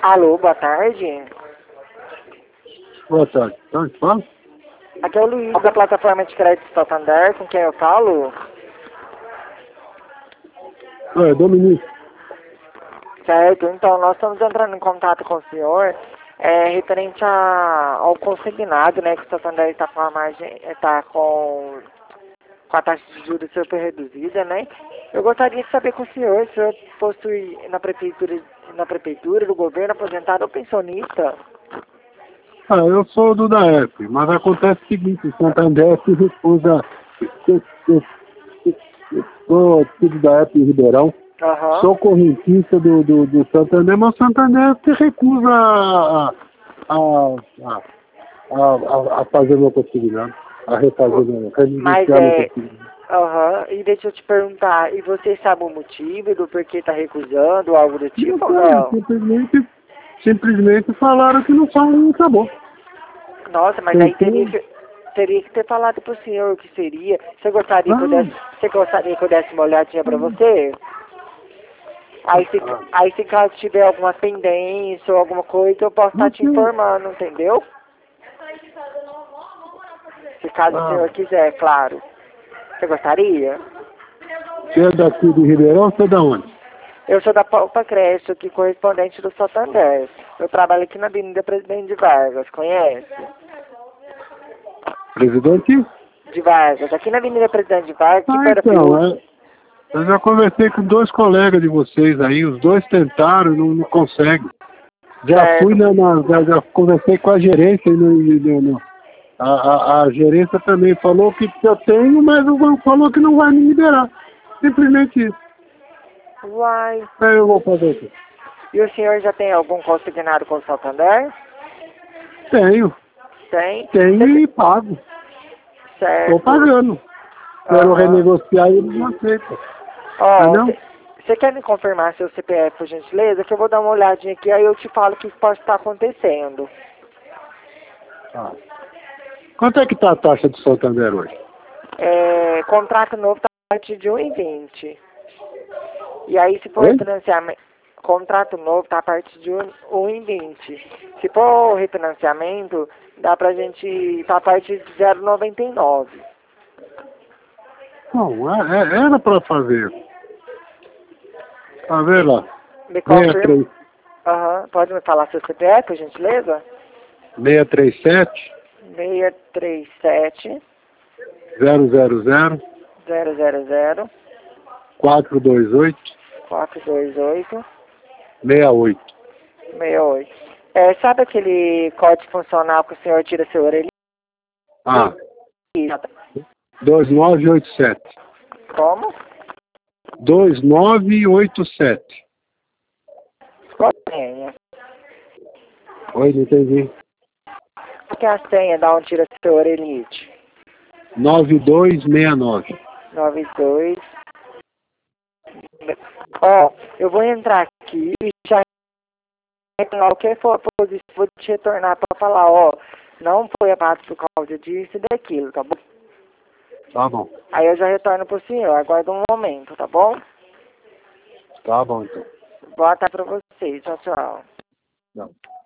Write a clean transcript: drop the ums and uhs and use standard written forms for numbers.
Alô, boa tarde. Boa tarde. Onde fala? Aqui é o Luiz da plataforma de crédito Santander, com quem eu falo. É, Dominique. Certo, então nós estamos entrando em contato com o senhor referente ao consignado, né, que o Santander está com a margem, está com a taxa de juros super reduzida, né? Eu gostaria de saber com o senhor possui na prefeitura do governo aposentado ou pensionista? Ah, eu sou do DAEP, mas acontece o seguinte, o Santander se recusa. Eu sou filho da DAEP em Ribeirão, Aham. sou correntista do Santander, mas o Santander se recusa a fazer meu consignado, a refazer meu, Mas renegociar meu consignado. aham, e deixa eu te perguntar, e você sabe o motivo do porquê tá recusando, algo do tipo ou Não, não? simplesmente falaram que não são e acabou. Nossa, mas aí teria que ter falado pro senhor o que seria. Você gostaria que eu desse uma olhadinha pra você? Aí se caso tiver alguma pendência ou alguma coisa, eu posso estar te informando, entendeu? Se caso o senhor quiser, claro. Você gostaria? Você é daqui de Ribeirão, você é da onde? Eu sou da Palpa Crédito, aqui correspondente do Santander. Eu trabalho aqui na Avenida Presidente de Vargas, conhece? Presidente? De Vargas, aqui na Avenida Presidente de Vargas, aqui perto da Fiuk. Eu já conversei com 2 colegas de vocês aí, os 2 tentaram, não conseguem. Já fui já conversei com a gerência a gerência também falou que eu tenho, mas o banco falou que não vai me liberar. Simplesmente isso. Uai. Aí eu vou fazer o quê? E o senhor já tem algum consignado com o Santander? Tenho. Tem? Tenho e pago. Certo. Estou pagando. Quero renegociar e eles não aceitam. Ó, Entendeu? você quer me confirmar seu CPF, por gentileza? Que eu vou dar uma olhadinha aqui, aí eu te falo o que pode estar acontecendo. Ah. Quanto é que está a taxa do Santander hoje? Contrato novo tá a partir de 1,20. E aí, se for refinanciamento, contrato novo tá a partir de 1,20. Se for refinanciamento, dá pra gente, tá a partir de 0,99. Não, era para fazer. Tá vendo lá? Me confirma? Aham, pode me falar seu CPF, por gentileza? 637 637 000 000 428 428 68. 68. Sabe aquele código funcional que o senhor tira seu orelhinho? Ah, 2987. Como? 2987. Qual a senha? Oi, não entendi. Qual que é a senha da onde tira seu orelhite? 9269. 92. Ó, eu vou entrar aqui e já qualquer for positivo, vou te retornar para falar, ó, não foi apagado por causa disso e daquilo, tá bom? Tá bom. Aí eu já retorno pro senhor, aguarda um momento, tá bom? Tá bom, então. Boa tarde pra vocês, tchau, tchau. Não.